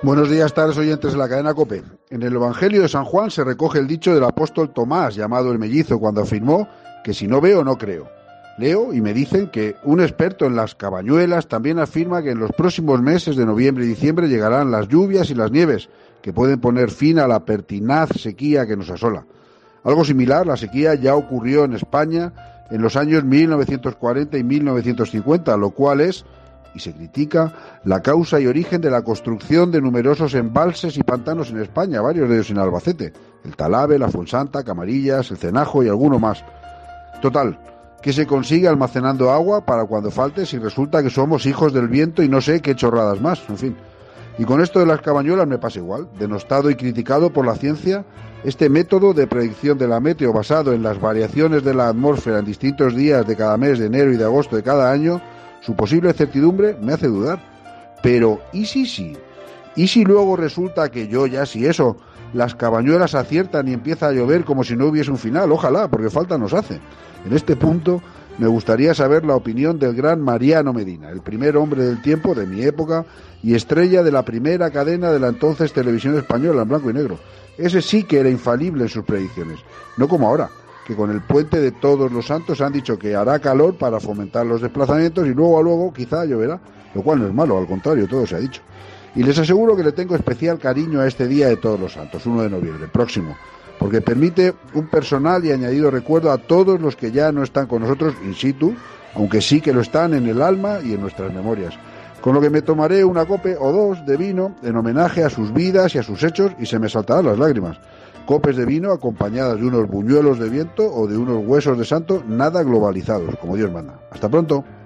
Buenos días, tardes oyentes de la cadena COPE. En el Evangelio de San Juan se recoge el dicho del apóstol Tomás, llamado el mellizo, cuando afirmó que si no veo, no creo. Leo y me dicen que un experto en las cabañuelas también afirma que en los próximos meses de noviembre y diciembre llegarán las lluvias y las nieves, que pueden poner fin a la pertinaz sequía que nos asola. Algo similar, la sequía ya ocurrió en España en los años 1940 y 1950, lo cual es, y se critica, la causa y origen de la construcción de numerosos embalses y pantanos en España, varios de ellos en Albacete, el Talave, la Fuensanta, Camarillas, el Cenajo y alguno más. Total, ¿qué se consigue almacenando agua para cuando falte si resulta que somos hijos del viento y no sé qué chorradas más? En fin. Y con esto de las cabañuelas me pasa igual. Denostado y criticado por la ciencia, este método de predicción de la meteo basado en las variaciones de la atmósfera en distintos días de cada mes de enero y de agosto de cada año, su posible certidumbre me hace dudar. Pero, ¿y si sí? ¿Y si luego resulta que si eso, las cabañuelas aciertan y empieza a llover como si no hubiese un final? Ojalá, porque falta nos hace. En este punto me gustaría saber la opinión del gran Mariano Medina, el primer hombre del tiempo de mi época y estrella de la primera cadena de la entonces televisión española en blanco y negro. Ese sí que era infalible en sus predicciones, no como ahora, que con el puente de Todos los Santos han dicho que hará calor para fomentar los desplazamientos y luego a luego quizá lloverá, lo cual no es malo, al contrario, todo se ha dicho. Y les aseguro que le tengo especial cariño a este día de Todos los Santos, 1 de noviembre, próximo, porque permite un personal y añadido recuerdo a todos los que ya no están con nosotros in situ, aunque sí que lo están en el alma y en nuestras memorias. Con lo que me tomaré una copa o dos de vino en homenaje a sus vidas y a sus hechos y se me saltarán las lágrimas. Copes de vino acompañadas de unos buñuelos de viento o de unos huesos de santo nada globalizados, como Dios manda. Hasta pronto.